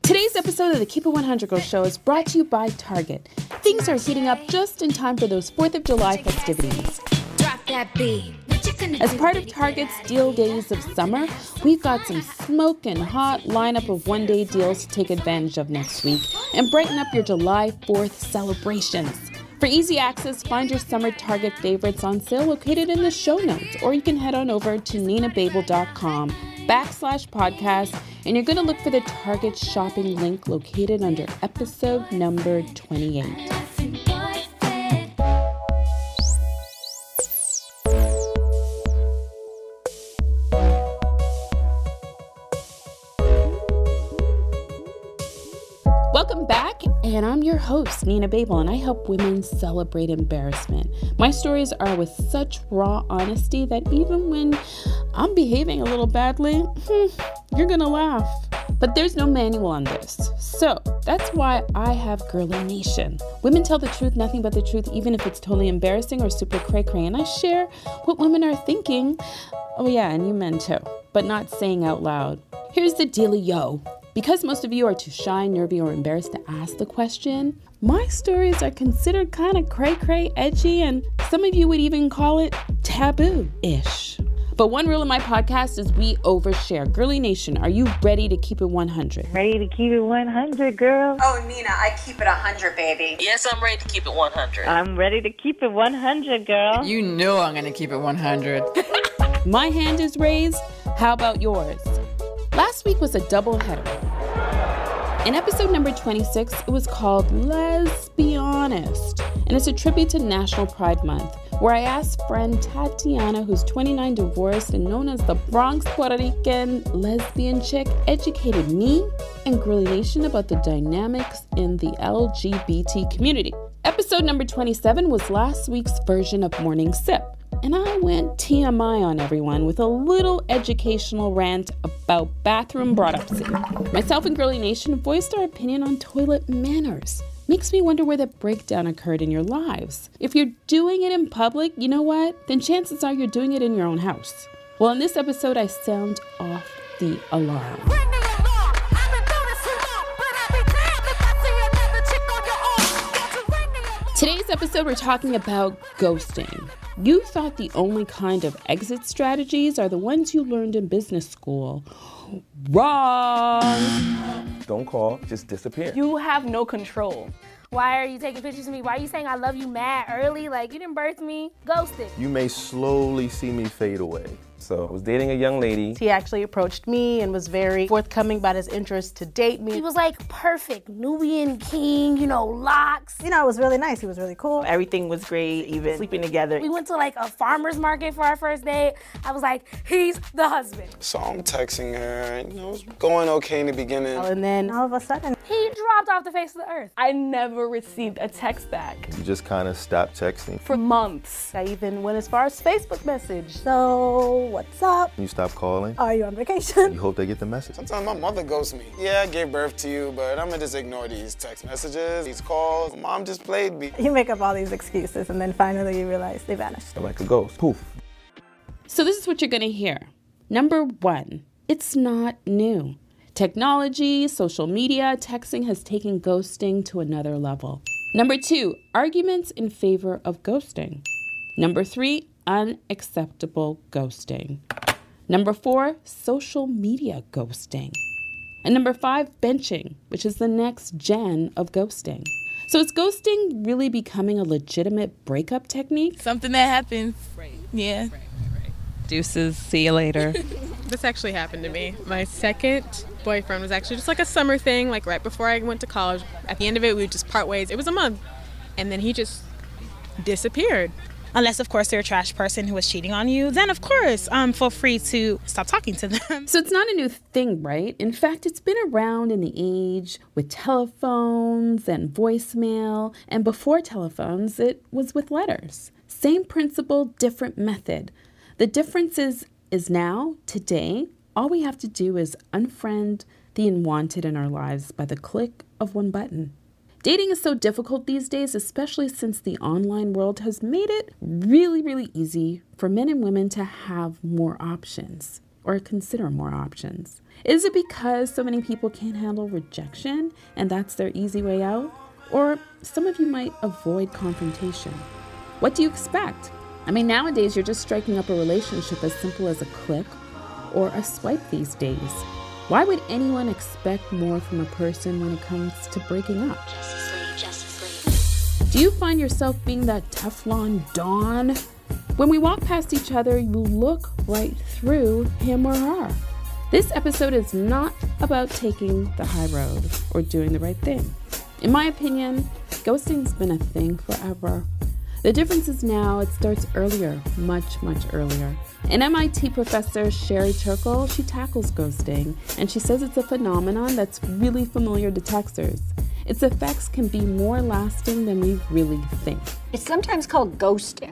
Today's episode of the Keep It 100 Girl Show is brought to you by Target. Things are heating up just in time for those 4th of July festivities. As part of Target's Deal Days of Summer, we've got some smoking hot lineup of one-day deals to take advantage of next week and brighten up your July 4th celebrations. For easy access, find your summer Target favorites on sale located in the show notes, or you can head on over to ninababel.com/podcast, and you're going to look for the Target shopping link located under episode number 28. Welcome back, and I'm your host, Nina Babel, and I help women celebrate embarrassment. My stories are with such raw honesty that even when I'm behaving a little badly, you're gonna laugh. But there's no manual on this, so that's why I have Girly Nation. Women tell the truth, nothing but the truth, even if it's totally embarrassing or super cray-cray, and I share what women are thinking. Oh yeah, and you men too, but not saying out loud. Here's the dealio. Because most of you are too shy, nervy, or embarrassed to ask the question, my stories are considered kind of cray-cray, edgy, and some of you would even call it taboo-ish. But one rule in my podcast is we overshare. Girly Nation, are you ready to keep it 100? Ready to keep it 100, girl. Oh, Nina, I keep it 100, baby. Yes, I'm ready to keep it 100. I'm ready to keep it 100, girl. You know I'm going to keep it 100. My hand is raised. How about yours? Last week was a double header. In episode number 26, it was called Let's Be Honest, and it's a tribute to National Pride Month, where I asked friend Tatiana, who's 29, divorced, and known as the Bronx Puerto Rican lesbian chick, educated me and Girly Nation about the dynamics in the LGBT community. Episode number 27 was last week's version of Morning Sip, and I went TMI on everyone with a little educational rant about bathroom brought-upsy. Myself and Girly Nation voiced our opinion on toilet manners. Makes me wonder where the breakdown occurred in your lives. If you're doing it in public, you know what? Then chances are you're doing it in your own house. Well, in this episode, I sound off the alarm. Today's episode, we're talking about ghosting. You thought the only kind of exit strategies are the ones you learned in business school. Wrong! Don't call, just disappear. You have no control. Why are you taking pictures of me? Why are you saying I love you mad early? Like, you didn't birth me. Ghosted. You may slowly see me fade away. So I was dating a young lady. He actually approached me and was very forthcoming about his interest to date me. He was like perfect, Nubian king, locks. It was really nice. He was really cool. Everything was great, even sleeping together. We went to like a farmer's market for our first date. I was like, he's the husband. So I'm texting her, it was going okay in the beginning. And then all of a sudden, he dropped off the face of the earth. I never received a text back. You just kind of stopped texting. For months. I even went as far as Facebook message. So, what's up? You stop calling. Are you on vacation? You hope they get the message. Sometimes my mother ghosts me. Yeah, I gave birth to you, but I'm gonna just ignore these text messages, these calls. Mom just played me. You make up all these excuses and then finally you realize they vanished. Like a ghost. Poof. So this is what you're going to hear. Number 1, it's not new. Technology, social media, texting has taken ghosting to another level. Number 2, arguments in favor of ghosting. Number 3, unacceptable ghosting. Number 4, social media ghosting. And number 5, benching, which is the next gen of ghosting. So is ghosting really becoming a legitimate breakup technique? Something that happens. Right. Yeah. Right. Deuces. See you later. This actually happened to me. My second boyfriend was actually just like a summer thing, like right before I went to college. At the end of it, we would just part ways. It was a month. And then he just disappeared. Unless, of course, they're a trash person who was cheating on you, then, of course, feel free to stop talking to them. So it's not a new thing, right? In fact, it's been around in the age with telephones and voicemail. And before telephones, it was with letters. Same principle, different method. The difference is now, today, all we have to do is unfriend the unwanted in our lives by the click of one button. Dating is so difficult these days, especially since the online world has made it really, really easy for men and women to have more options. or consider more options? Is it because so many people can't handle rejection and that's their easy way out? Or some of you might avoid confrontation. What do you expect? I mean, nowadays you're just striking up a relationship as simple as a click or a swipe these days. Why would anyone expect more from a person when it comes to breaking up? Do you find yourself being that Teflon Dawn? When we walk past each other, you look right through him or her. This episode is not about taking the high road or doing the right thing. In my opinion, ghosting's been a thing forever. The difference is now it starts earlier, much, much earlier. An MIT professor, Sherry Turkle, she tackles ghosting, and she says it's a phenomenon that's really familiar to texters. Its effects can be more lasting than we really think. It's sometimes called ghosting.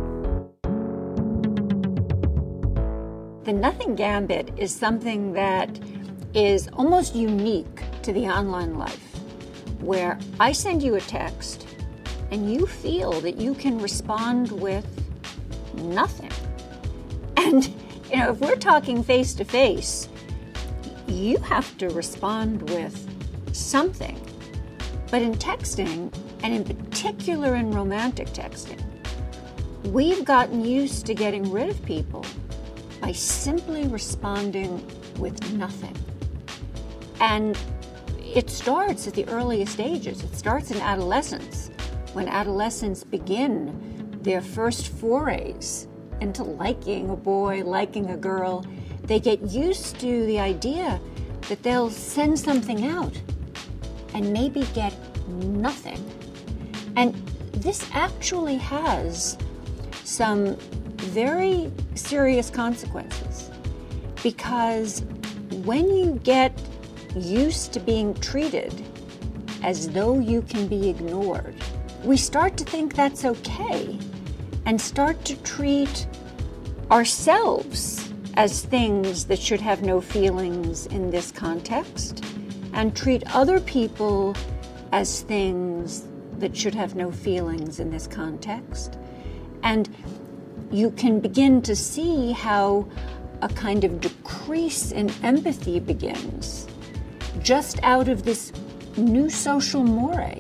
The Nothing Gambit is something that is almost unique to the online life, where I send you a text and you feel that you can respond with nothing. And, if we're talking face to face, you have to respond with something. But in texting, and in particular in romantic texting, we've gotten used to getting rid of people by simply responding with nothing. And it starts at the earliest stages. It starts in adolescence, when adolescents begin their first forays into liking a boy, liking a girl. They get used to the idea that they'll send something out and maybe get nothing. And this actually has some very serious consequences, because when you get used to being treated as though you can be ignored, we start to think that's okay and start to treat ourselves as things that should have no feelings in this context, and treat other people as things that should have no feelings in this context. And you can begin to see how a kind of decrease in empathy begins just out of this new social moray.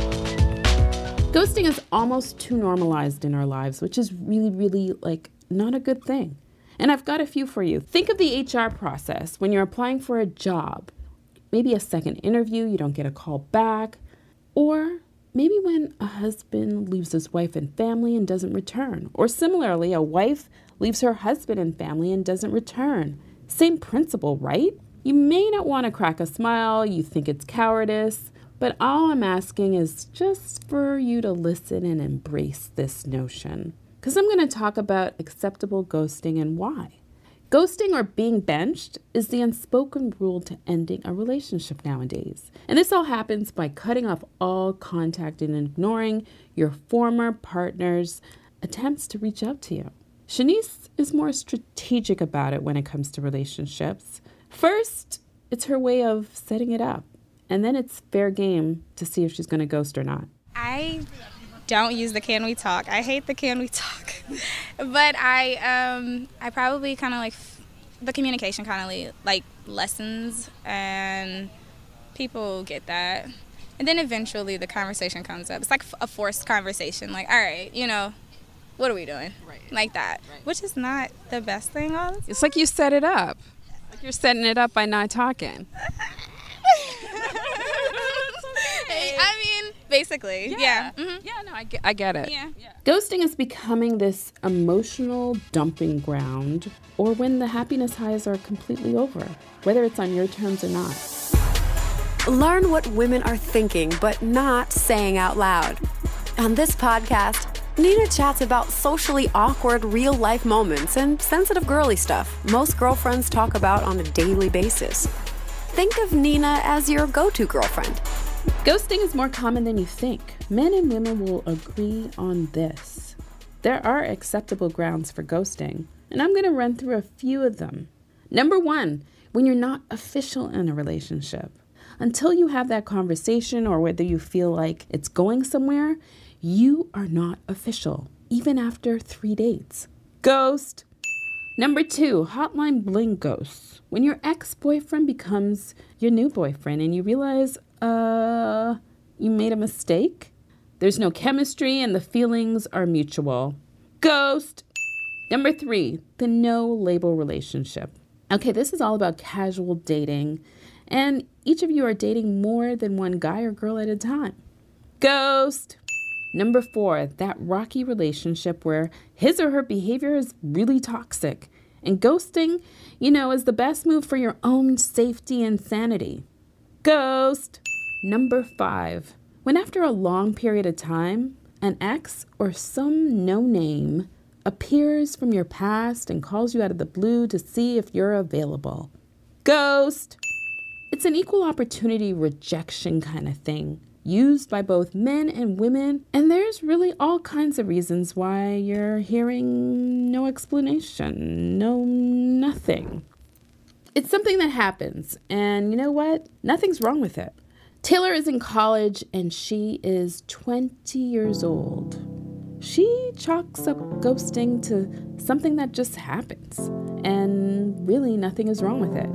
Ghosting is almost too normalized in our lives, which is really, not a good thing. And I've got a few for you. Think of the HR process when you're applying for a job. Maybe a second interview, you don't get a call back. Or maybe when a husband leaves his wife and family and doesn't return. Or similarly, a wife leaves her husband and family and doesn't return. Same principle, right? You may not want to crack a smile, you think it's cowardice, but all I'm asking is just for you to listen and embrace this notion. Because I'm going to talk about acceptable ghosting and why. Ghosting or being benched is the unspoken rule to ending a relationship nowadays. And this all happens by cutting off all contact and ignoring your former partner's attempts to reach out to you. Shanice is more strategic about it when it comes to relationships. First, it's her way of setting it up. And then it's fair game to see if she's going to ghost or not. I don't use the can we talk. I hate the can we talk. But I probably kind of the communication kind of lessens, and people get that. And then eventually the conversation comes up. It's like a forced conversation. Like, all right, what are we doing? Right. Like that. Right. Which is not the best thing, honestly. It's like you set it up. Like you're setting it up by not talking. I mean, basically, yeah. Mm-hmm. Yeah, no, I get it. Yeah. Ghosting is becoming this emotional dumping ground, or when the happiness highs are completely over, whether it's on your terms or not. Learn what women are thinking, but not saying out loud. On this podcast, Nina chats about socially awkward real-life moments and sensitive girly stuff most girlfriends talk about on a daily basis. Think of Nina as your go-to girlfriend. Ghosting is more common than you think. Men and women will agree on this. There are acceptable grounds for ghosting, and I'm going to run through a few of them. Number one, when you're not official in a relationship. Until you have that conversation or whether you feel like it's going somewhere, you are not official, even after 3 dates. Ghost. Number 2, hotline bling ghosts. When your ex-boyfriend becomes your new boyfriend and you realize, you made a mistake. There's no chemistry and the feelings are mutual. Ghost. Number 3, the no label relationship. Okay, this is all about casual dating, and each of you are dating more than one guy or girl at a time. Ghost. Number 4, that rocky relationship where his or her behavior is really toxic. And ghosting, is the best move for your own safety and sanity. Ghost. Number 5, when after a long period of time, an ex or some no-name appears from your past and calls you out of the blue to see if you're available. Ghost. It's an equal opportunity rejection kind of thing, used by both men and women, and there's really all kinds of reasons why you're hearing no explanation, no nothing. It's something that happens, and you know what? Nothing's wrong with it. Taylor is in college, and she is 20 years old. She chalks up ghosting to something that just happens, and really nothing is wrong with it.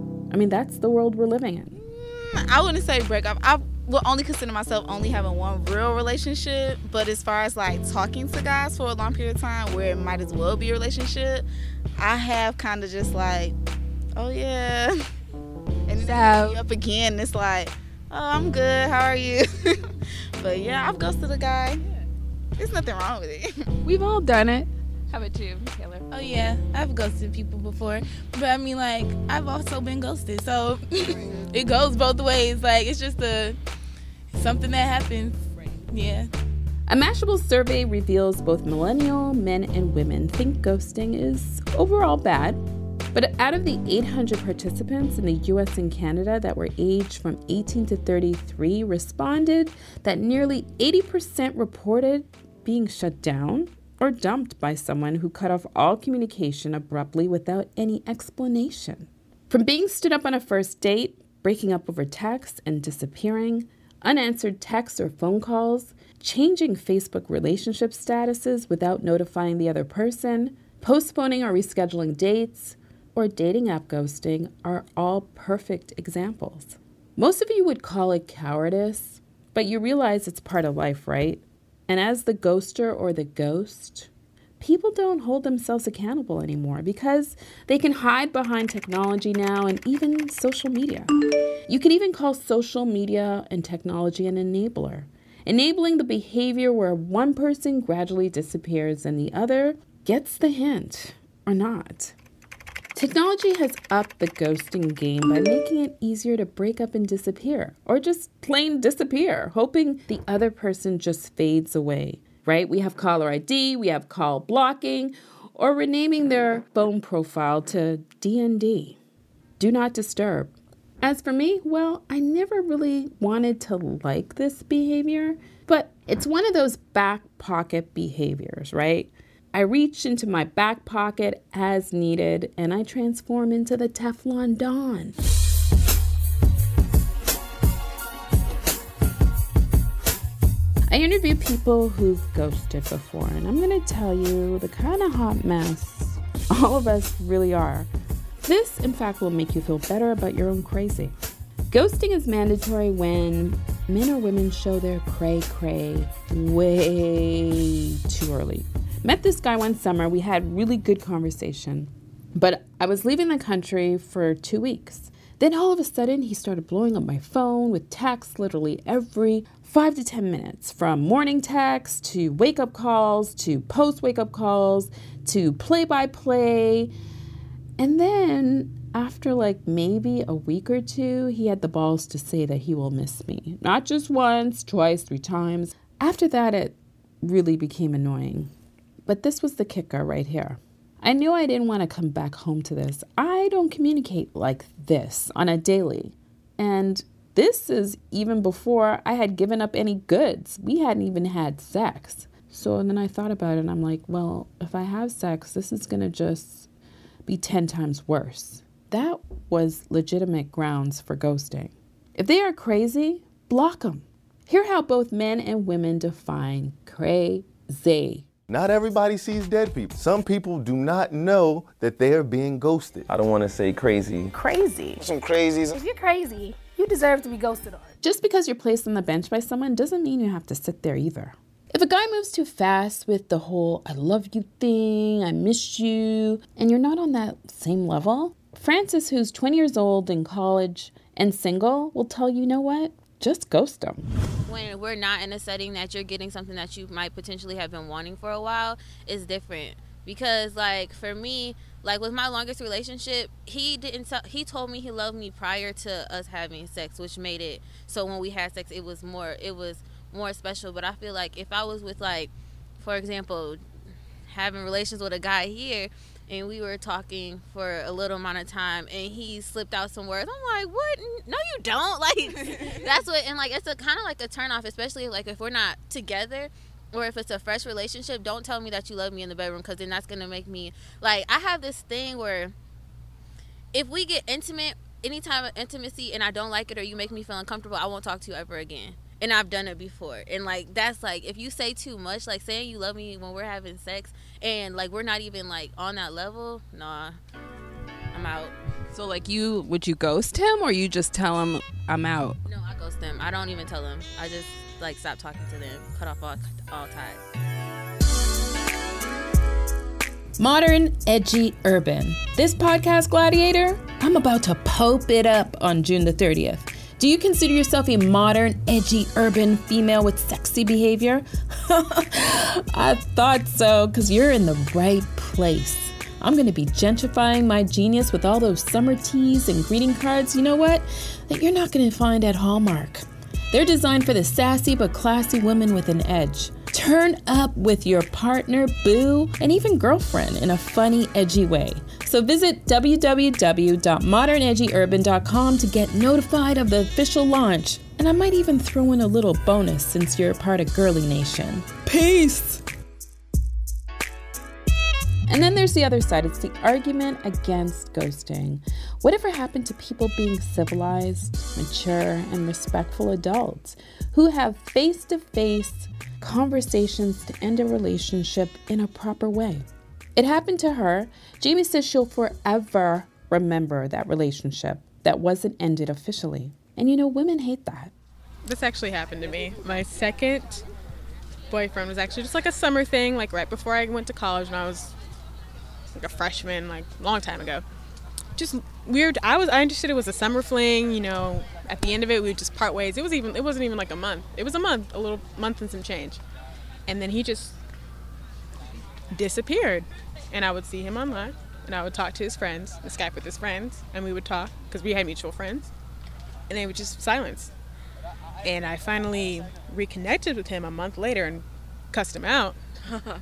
I mean, that's the world we're living in. I wouldn't say break up. I would only consider myself only having one real relationship, but as far as like talking to guys for a long period of time where it might as well be a relationship, I have kind of just like, oh yeah, and then up again, it's like, oh, I'm good, how are you? But yeah, I've ghosted a guy. There's nothing wrong with it. We've all done it. How about you, Taylor? Oh yeah, I've ghosted people before, but I mean, like, I've also been ghosted, so it goes both ways. Like, it's just something that happens. Yeah. A Mashable survey reveals both millennial men and women think ghosting is overall bad. But out of the 800 participants in the US and Canada that were aged from 18 to 33 responded that nearly 80% reported being shut down or dumped by someone who cut off all communication abruptly without any explanation. From being stood up on a first date, breaking up over text and disappearing, unanswered texts or phone calls, changing Facebook relationship statuses without notifying the other person, postponing or rescheduling dates, or dating app ghosting are all perfect examples. Most of you would call it cowardice, but you realize it's part of life, right? And as the ghoster or the ghost, people don't hold themselves accountable anymore because they can hide behind technology now and even social media. You can even call social media and technology an enabler, enabling the behavior where one person gradually disappears and the other gets the hint or not. Technology has upped the ghosting game by making it easier to break up and disappear, or just plain disappear, hoping the other person just fades away, right? We have caller ID, we have call blocking, or renaming their phone profile to DND, Do Not Disturb. As for me, well, I never really wanted to like this behavior, but it's one of those back pocket behaviors, right? I reach into my back pocket as needed, and I transform into the Teflon Don. I interview people who've ghosted before, and I'm going to tell you the kind of hot mess all of us really are. This, in fact, will make you feel better about your own crazy. Ghosting is mandatory when men or women show their cray-cray way too early. Met this guy one summer. We had really good conversation, but I was leaving the country for 2 weeks. Then all of a sudden, he started blowing up my phone with texts literally every 5 to 10 minutes, from morning texts to wake-up calls to post-wake-up calls to play-by-play. And then after like maybe a week or two, he had the balls to say that he will miss me. Not just once, twice, 3 times. After that, it really became annoying. But this was the kicker right here. I knew I didn't want to come back home to this. I don't communicate like this on a daily. And this is even before I had given up any goods. We hadn't even had sex. So then I thought about it and I'm like, well, if I have sex, this is going to just be 10 times worse. That was legitimate grounds for ghosting. If they are crazy, block them. Hear how both men and women define crazy. Not everybody sees dead people. Some people do not know that they are being ghosted. I don't want to say crazy. Crazy. Some crazies. If you're crazy, you deserve to be ghosted on. Just because you're placed on the bench by someone doesn't mean you have to sit there either. If a guy moves too fast with the whole I love you thing, I miss you, and you're not on that same level, Francis, who's 20 years old in college and single, will tell you, know what? Just ghost them. When we're not in a setting that you're getting something that you might potentially have been wanting for a while, is different. Because, like, for me, like, with my longest relationship, he told me he loved me prior to us having sex, which made it so when we had sex, it was more special. But I feel like if I was with, like, for example, having relations with a guy here, and we were talking for a little amount of time, and he slipped out some words, I'm like, what? No, you don't. Like, that's what, and, like, it's a kind of like a turnoff, especially, like, if we're not together, or if it's a fresh relationship. Don't tell me that you love me in the bedroom, because then that's going to make me, like, I have this thing where if we get intimate, any time of intimacy, and I don't like it, or you make me feel uncomfortable, I won't talk to you ever again. And I've done it before. And, like, that's, like, if you say too much, like, saying you love me when we're having sex and, like, we're not even, like, on that level, nah, I'm out. So, like, would you ghost him, or you just tell him I'm out? No, I ghost them. I don't even tell them. I just, like, stop talking to them, cut off all ties. Modern, edgy, urban. This podcast, Gladiator, I'm about to pope it up on June the 30th. Do you consider yourself a modern, edgy, urban female with sexy behavior? I thought so, because you're in the right place. I'm going to be gentrifying my genius with all those summer teas and greeting cards, you know what, that you're not going to find at Hallmark. They're designed for the sassy but classy women with an edge. Turn up with your partner, boo, and even girlfriend in a funny, edgy way. So visit www.modernedgyurban.com to get notified of the official launch. And I might even throw in a little bonus since you're a part of Girly Nation. Peace! And then there's the other side. It's the argument against ghosting. Whatever happened to people being civilized, mature, and respectful adults who have face-to-face conversations to end a relationship in a proper way? It happened to her. Jamie says she'll forever remember that relationship that wasn't ended officially. And you know, women hate that. This actually happened to me. My second boyfriend was actually just like a summer thing, like right before I went to college, when I was like a freshman, like a long time ago. Just weird. I understood it was a summer fling, you know. At the end of it, we would just part ways. It wasn't even like a month. It was a little month and some change. And then he just disappeared. And I would see him online, and I would talk to his friends, Skype with his friends, and we would talk, because we had mutual friends, and they would just silence. And I finally reconnected with him a month later and cussed him out. I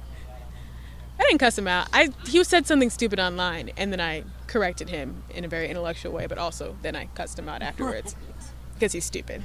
didn't cuss him out. He said something stupid online, and then I corrected him in a very intellectual way, but also then I cussed him out afterwards, because he's stupid.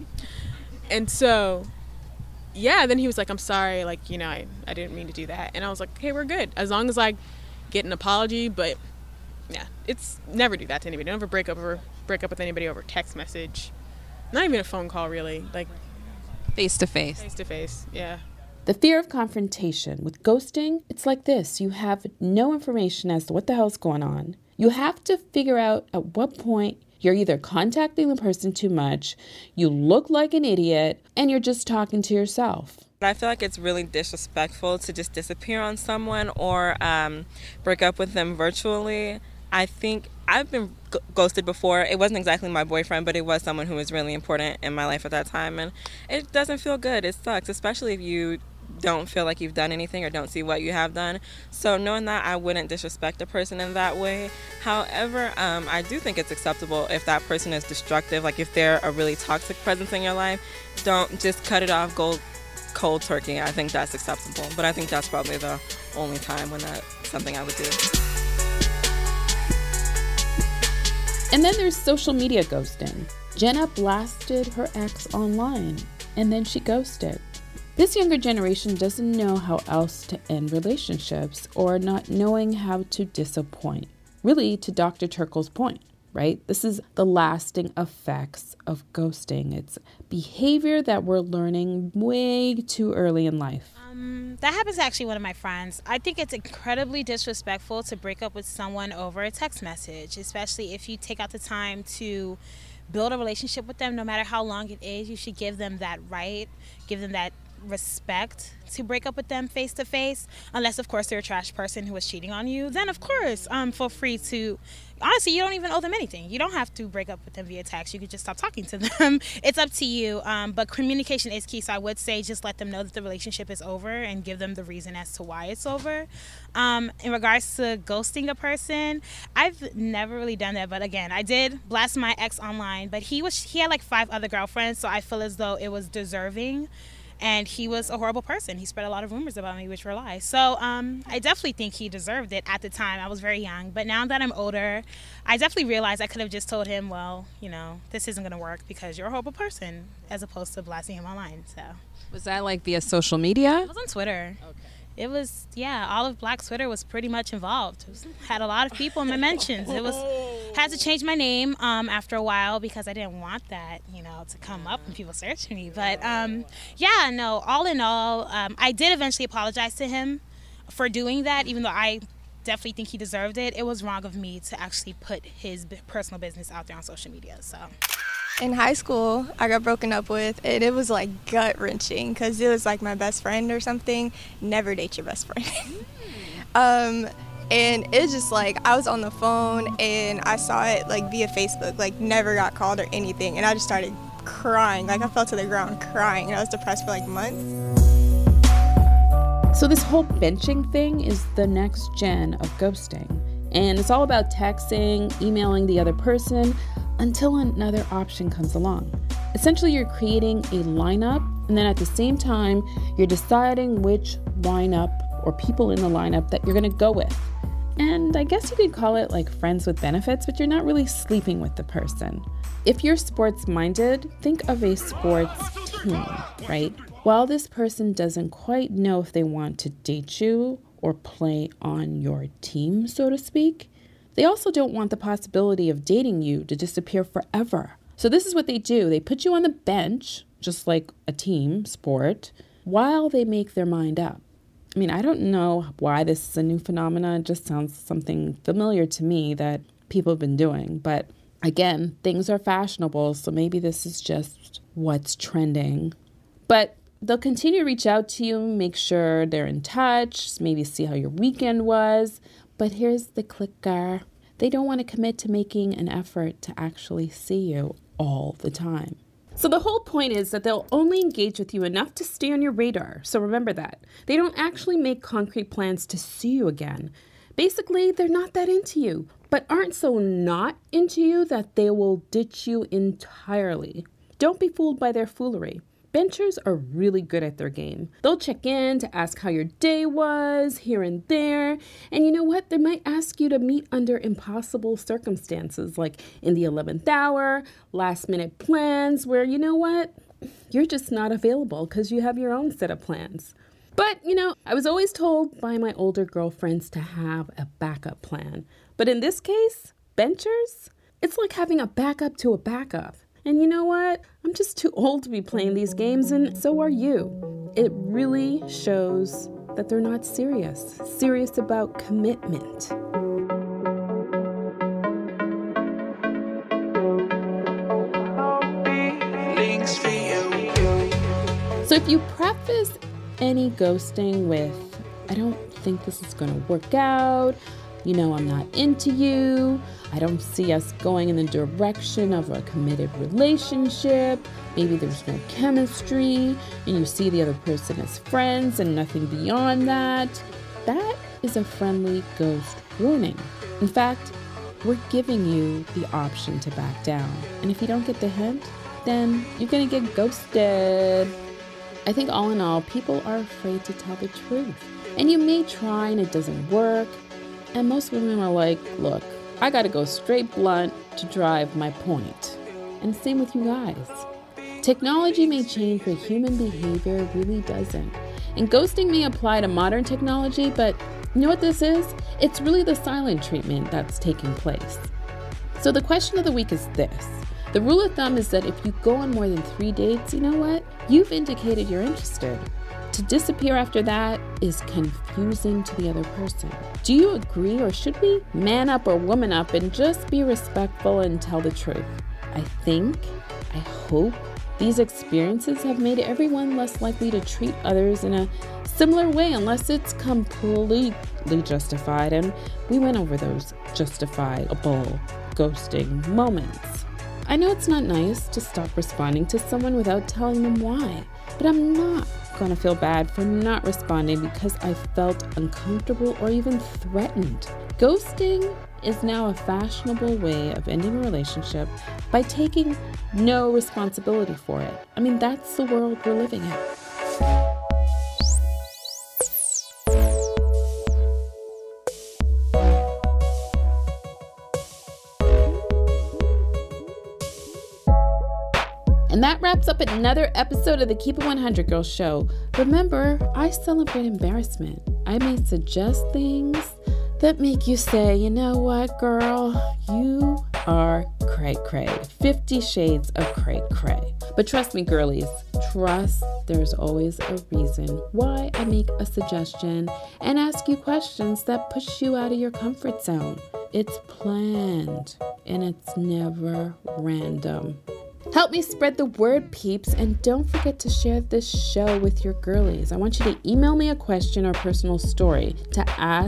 And so, yeah, then he was like, I'm sorry, like, you know, I didn't mean to do that. And I was like, okay, we're good. As long as I get an apology, but yeah, it's never do that to anybody. Never break up with anybody over text message. Not even a phone call, really. Like, face to face. Face to face, yeah. The fear of confrontation. With ghosting, it's like this. You have no information as to what the hell's going on. You have to figure out at what point you're either contacting the person too much, you look like an idiot, and you're just talking to yourself. I feel like it's really disrespectful to just disappear on someone or break up with them virtually. I think I've been ghosted before. It wasn't exactly my boyfriend, but it was someone who was really important in my life at that time. And it doesn't feel good. It sucks, especially if you don't feel like you've done anything or don't see what you have done. So knowing that, I wouldn't disrespect a person in that way. However, I do think it's acceptable if that person is destructive, like if they're a really toxic presence in your life. Don't just cut it off cold turkey. I think that's acceptable. But I think that's probably the only time when that's something I would do. And then there's social media ghosting. Jenna blasted her ex online, and then she ghosted. This younger generation doesn't know how else to end relationships or not knowing how to disappoint. Really, to Dr. Turkle's point. right? This is the lasting effects of ghosting. It's behavior that we're learning way too early in life. That happens to actually one of my friends. I think it's incredibly disrespectful to break up with someone over a text message, especially if you take out the time to build a relationship with them. No matter how long it is, you should give them that right, give them that respect to break up with them face to face, unless of course they're a trash person who is cheating on you. Then of course feel free to, honestly, you don't even owe them anything. You don't have to break up with them via text. You could just stop talking to them. It's up to you, but communication is key. So I would say just let them know that the relationship is over and give them the reason as to why it's over. In regards to ghosting a person, I've never really done that, but again, I did blast my ex online, but he had like 5 other girlfriends, so I feel as though it was deserving. And he was a horrible person. He spread a lot of rumors about me, which were lies. So I definitely think he deserved it at the time. I was very young. But now that I'm older, I definitely realized I could have just told him, well, you know, this isn't going to work because you're a horrible person, as opposed to blasting him online. So was that like via social media? It was on Twitter. Okay. It was, yeah, all of Black Twitter was pretty much involved. Had a lot of people in my mentions. Had to change my name after a while because I didn't want that, you know, to come up when people search me. But yeah, no, all in all, I did eventually apologize to him for doing that, even though I definitely think he deserved it. It was wrong of me to actually put his personal business out there on social media, so. In high school, I got broken up with, and it was like gut-wrenching because it was like my best friend or something. Never date your best friend. And it's just like I was on the phone and I saw it like via Facebook, like never got called or anything, and I just started crying. Like I fell to the ground crying, and I was depressed for like months. So this whole benching thing is the next gen of ghosting, and it's all about texting, emailing the other person until another option comes along. Essentially, you're creating a lineup, and then at the same time, you're deciding which lineup or people in the lineup that you're gonna go with. And I guess you could call it like friends with benefits, but you're not really sleeping with the person. If you're sports-minded, think of a sports team, right? While this person doesn't quite know if they want to date you or play on your team, so to speak, they also don't want the possibility of dating you to disappear forever. So this is what they do. They put you on the bench, just like a team sport, while they make their mind up. I mean, I don't know why this is a new phenomenon. It just sounds something familiar to me that people have been doing. But again, things are fashionable, so maybe this is just what's trending. But they'll continue to reach out to you, make sure they're in touch, maybe see how your weekend was. But here's the kicker. They don't want to commit to making an effort to actually see you all the time. So the whole point is that they'll only engage with you enough to stay on your radar. So remember that. They don't actually make concrete plans to see you again. Basically, they're not that into you, but aren't so not into you that they will ditch you entirely. Don't be fooled by their foolery. Benchers are really good at their game. They'll check in to ask how your day was, here and there. And you know what? They might ask you to meet under impossible circumstances, like in the 11th hour, last-minute plans, where, you know what? You're just not available because you have your own set of plans. But, you know, I was always told by my older girlfriends to have a backup plan. But in this case, benchers, it's like having a backup to a backup. And you know what? I'm just too old to be playing these games, and so are you. It really shows that they're not serious about commitment. So if you preface any ghosting with, I don't think this is going to work out, you know, I'm not into you, I don't see us going in the direction of a committed relationship, maybe there's no chemistry, and you see the other person as friends and nothing beyond that, that is a friendly ghost warning. In fact, we're giving you the option to back down. And if you don't get the hint, then you're gonna get ghosted. I think all in all, people are afraid to tell the truth. And you may try and it doesn't work. And most women are like, look, I gotta go straight blunt to drive my point. And same with you guys. Technology may change, but human behavior really doesn't. And ghosting may apply to modern technology, but you know what this is? It's really the silent treatment that's taking place. So the question of the week is this. The rule of thumb is that if you go on more than 3 dates, you know what? You've indicated you're interested. To disappear after that is confusing to the other person. Do you agree, or should we man up or woman up and just be respectful and tell the truth? I hope these experiences have made everyone less likely to treat others in a similar way unless it's completely justified, and we went over those justifiable ghosting moments. I know it's not nice to stop responding to someone without telling them why, but I'm not going to feel bad for not responding because I felt uncomfortable or even threatened. Ghosting is now a fashionable way of ending a relationship by taking no responsibility for it. I mean, that's the world we're living in. And that wraps up another episode of the Keep It 100 Girl Show. Remember, I celebrate embarrassment. I may suggest things that make you say, you know what, girl, you are cray-cray. 50 shades of cray-cray. But trust me, girlies, there's always a reason why I make a suggestion and ask you questions that push you out of your comfort zone. It's planned, and it's never random. Help me spread the word, peeps, and don't forget to share this show with your girlies. I want you to email me a question or personal story to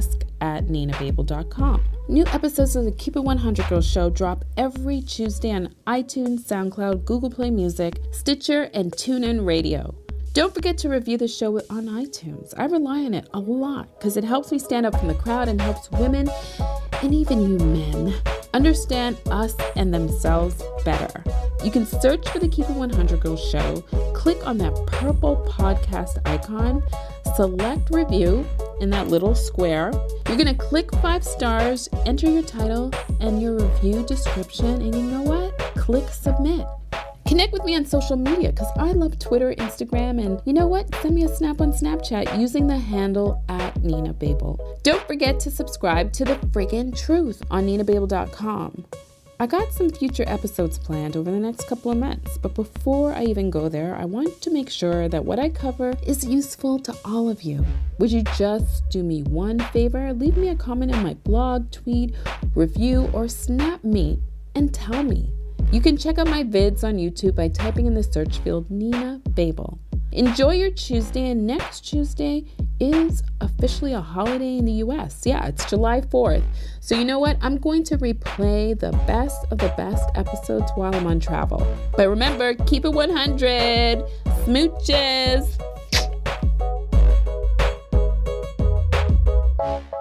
ask@ninababel.com. New episodes of the Keep It 100 Girl Show drop every Tuesday on iTunes, SoundCloud, Google Play Music, Stitcher, and TuneIn Radio. Don't forget to review the show on iTunes. I rely on it a lot because it helps me stand up from the crowd and helps women, and even you men, understand us and themselves better. You can search for the Keep It 100 Girl Show, click on that purple podcast icon, select review in that little square. You're going to click 5 stars, enter your title and your review description, and you know what? Click submit. Connect with me on social media because I love Twitter, Instagram, and you know what? Send me a snap on Snapchat using the handle @NinaBabel. Don't forget to subscribe to The Friggin' Truth on ninababel.com. I got some future episodes planned over the next couple of months, but before I even go there, I want to make sure that what I cover is useful to all of you. Would you just do me one favor? Leave me a comment in my blog, tweet, review, or snap me and tell me. You can check out my vids on YouTube by typing in the search field Nina Babel. Enjoy your Tuesday, and next Tuesday is officially a holiday in the US. Yeah, it's July 4th. So you know what? I'm going to replay the best of the best episodes while I'm on travel. But remember, keep it 100. Smooches.